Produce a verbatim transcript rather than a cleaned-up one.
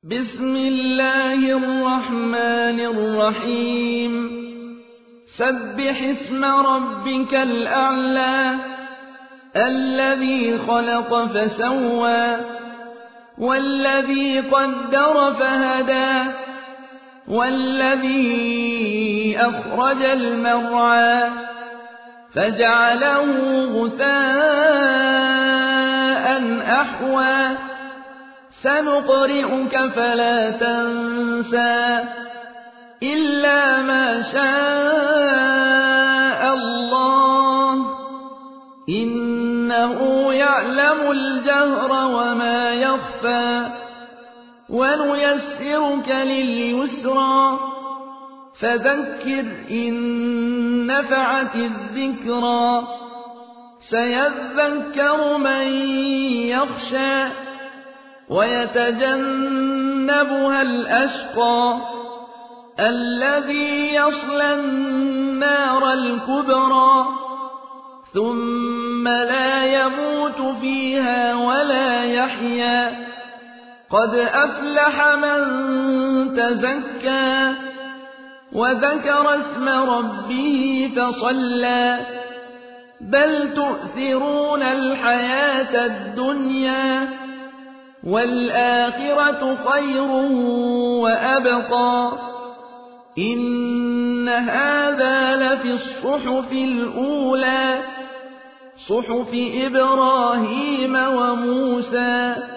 بسم الله الرحمن الرحيم سبح اسم ربك الأعلى الذي خلق فسوى والذي قدر فهدى والذي أخرج المرعى فجعله غثاء أحوى سنقرئك فلا تنسى إلا ما شاء الله إنه يعلم الجهر وما يخفى ونيسرك لليسرى فذكر إن نفعت الذكرى سيذكر من يخشى ويتجنبها الأشقى الذي يصلى النار الكبرى ثم لا يموت فيها ولا يحيا قد أفلح من تزكى وذكر اسم ربه فصلى بل تؤثرون الحياة الدنيا والآخرة خير وأبقى إن هذا لفي الصحف الأولى صحف إبراهيم وموسى